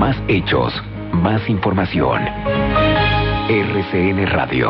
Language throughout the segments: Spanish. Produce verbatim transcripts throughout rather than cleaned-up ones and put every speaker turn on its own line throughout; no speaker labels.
Más hechos, más información. R C N Radio.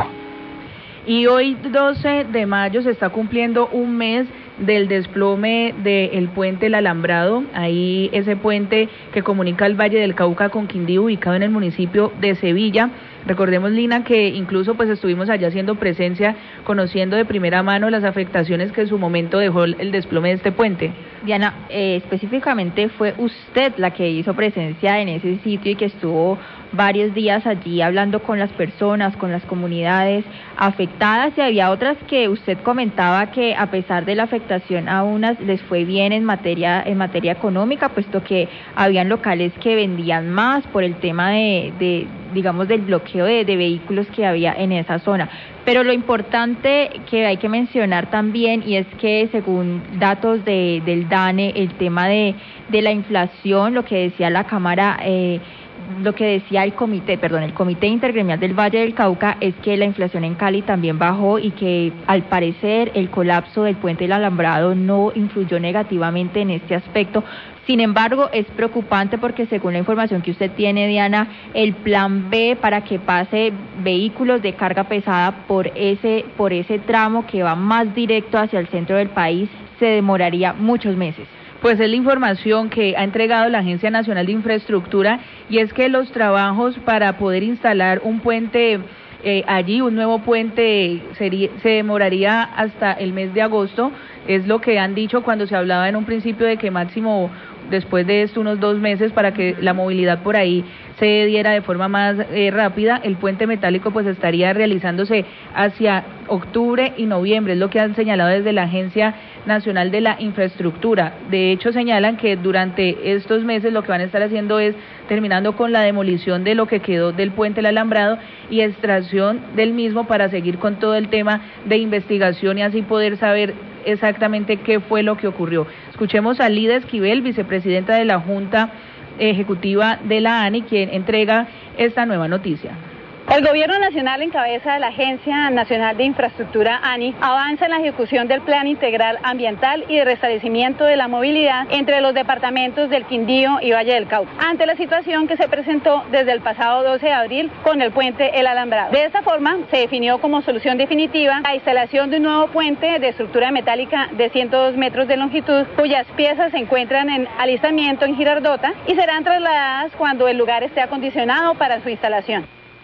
Y hoy, doce de mayo, se está cumpliendo un mes del desplome del puente El Alambrado, ahí ese puente que comunica el Valle del Cauca con Quindío, ubicado en el municipio de Sevilla. Recordemos, Lina, que incluso pues estuvimos allá haciendo presencia, conociendo de primera mano las afectaciones que en su momento dejó el desplome de este puente.
Diana, eh, específicamente fue usted la que hizo presencia en ese sitio y que estuvo varios días allí hablando con las personas, con las comunidades afectadas, y había otras que usted comentaba que a pesar de la afectación a unas les fue bien en materia en materia económica, puesto que habían locales que vendían más por el tema de, de digamos, del bloqueo de, de vehículos que había en esa zona. Pero lo importante que hay que mencionar también, y es que según datos de, del DANE, el tema de, de la inflación, lo que decía la Cámara, eh, lo que decía el comité, perdón, el Comité Intergremial del Valle del Cauca, es que la inflación en Cali también bajó y que al parecer el colapso del puente del Alambrado no influyó negativamente en este aspecto. Sin embargo, es preocupante porque según la información que usted tiene, Diana, el plan B para que pase vehículos de carga pesada por ese, por ese tramo que va más directo hacia el centro del país se demoraría muchos meses.
Pues es la información que ha entregado la Agencia Nacional de Infraestructura, y es que los trabajos para poder instalar un puente eh, allí, un nuevo puente, sería, se demoraría hasta el mes de agosto, es lo que han dicho cuando se hablaba en un principio de que máximo después de esto unos dos meses para que la movilidad por ahí se diera de forma más eh, rápida. El puente metálico pues estaría realizándose hacia octubre y noviembre, es lo que han señalado desde la Agencia Nacional de la Infraestructura. De hecho, señalan que durante estos meses lo que van a estar haciendo es terminando con la demolición de lo que quedó del puente El Alambrado y extracción del mismo para seguir con todo el tema de investigación y así poder saber exactamente qué fue lo que ocurrió. Escuchemos a Lida Esquivel, vicepresidenta de la Junta Ejecutiva de la ANI, quien entrega esta nueva noticia.
El Gobierno Nacional, en cabeza de la Agencia Nacional de Infraestructura, ANI, avanza en la ejecución del Plan Integral Ambiental y de Restablecimiento de la Movilidad entre los departamentos del Quindío y Valle del Cauca, ante la situación que se presentó desde el pasado doce de abril con el puente El Alambrado. De esta forma, se definió como solución definitiva la instalación de un nuevo puente de estructura metálica de ciento dos metros de longitud, cuyas piezas se encuentran en alistamiento en Girardota y serán trasladadas cuando el lugar esté acondicionado para su instalación.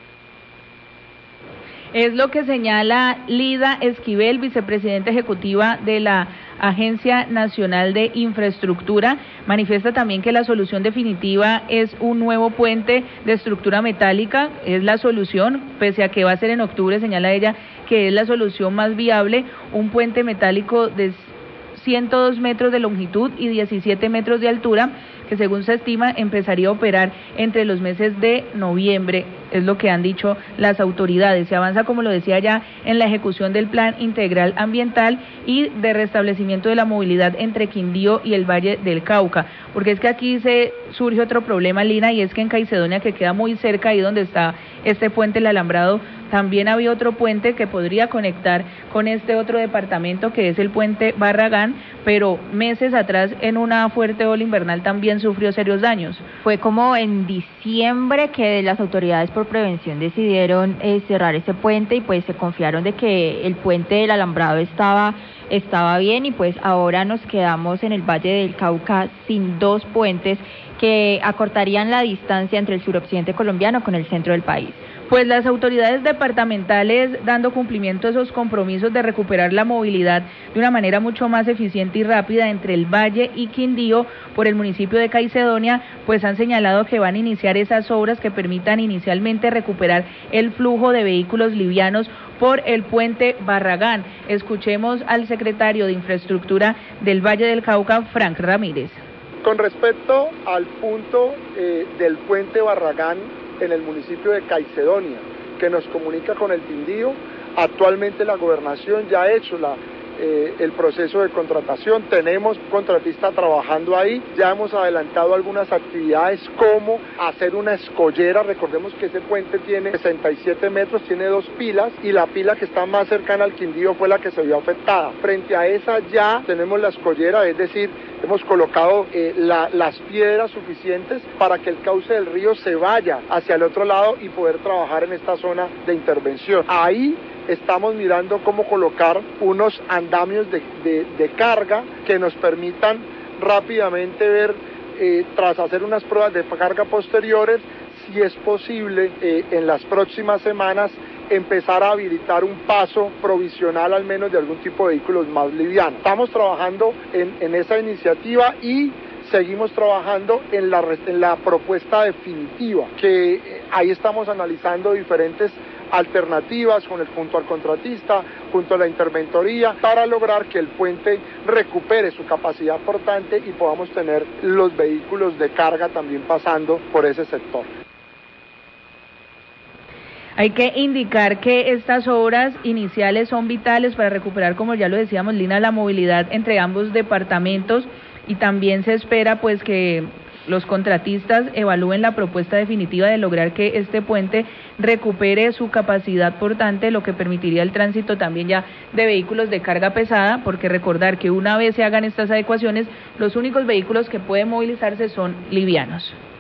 Es lo que señala Lida Esquivel, vicepresidenta ejecutiva de la Agencia Nacional de Infraestructura. Manifiesta también que la solución definitiva es un nuevo puente de estructura metálica, es la solución, pese a que va a ser en octubre, señala ella que es la solución más viable, un puente metálico de ciento dos metros de longitud y diecisiete metros de altura, que según se estima empezaría a operar entre los meses de noviembre, es lo que han dicho las autoridades. Se avanza, como lo decía ya, en la ejecución del Plan Integral Ambiental y de restablecimiento de la movilidad entre Quindío y el Valle del Cauca, porque es que aquí se surge otro problema, Lina, y es que en Caicedonia, que queda muy cerca ahí donde está este puente El Alambrado, también había otro puente que podría conectar con este otro departamento, que es el puente Barragán, pero meses atrás en una fuerte ola invernal también sufrió serios daños.
Fue como en diciembre que las autoridades por prevención decidieron eh, cerrar ese puente y pues se confiaron de que el puente del Alambrado estaba estaba bien, y pues ahora nos quedamos en el Valle del Cauca sin dos puentes que acortarían la distancia entre el suroccidente colombiano con el centro del país.
Pues las autoridades departamentales, dando cumplimiento a esos compromisos de recuperar la movilidad de una manera mucho más eficiente y rápida entre el Valle y Quindío por el municipio de Caicedonia, pues han señalado que van a iniciar esas obras que permitan inicialmente recuperar el flujo de vehículos livianos por el puente Barragán. Escuchemos al secretario de Infraestructura del Valle del Cauca, Frank Ramírez.
Con respecto al punto eh, del puente Barragán en el municipio de Caicedonia, que nos comunica con el Quindío, actualmente la gobernación ya ha hecho la eh, el proceso de contratación. Tenemos contratista trabajando ahí, ya hemos adelantado algunas actividades como hacer una escollera. Recordemos que ese puente tiene sesenta y siete metros, tiene dos pilas y la pila que está más cercana al Quindío fue la que se vio afectada. Frente a esa ya tenemos la escollera, es decir, hemos colocado eh, la, las piedras suficientes para que el cauce del río se vaya hacia el otro lado y poder trabajar en esta zona de intervención. Ahí estamos mirando cómo colocar unos andamios de, de, de carga que nos permitan rápidamente ver, eh, tras hacer unas pruebas de carga posteriores, si es posible eh, en las próximas semanas empezar a habilitar un paso provisional al menos de algún tipo de vehículos más livianos. Estamos trabajando en, en esa iniciativa y seguimos trabajando en la, en la propuesta definitiva, que eh, ahí estamos analizando diferentes alternativas con el, junto al contratista, junto a la interventoría, para lograr que el puente recupere su capacidad portante y podamos tener los vehículos de carga también pasando por ese sector.
Hay que indicar que estas obras iniciales son vitales para recuperar, como ya lo decíamos, Lina, la movilidad entre ambos departamentos, y también se espera pues que los contratistas evalúen la propuesta definitiva de lograr que este puente recupere su capacidad portante, lo que permitiría el tránsito también ya de vehículos de carga pesada, porque recordar que una vez se hagan estas adecuaciones, los únicos vehículos que pueden movilizarse son livianos.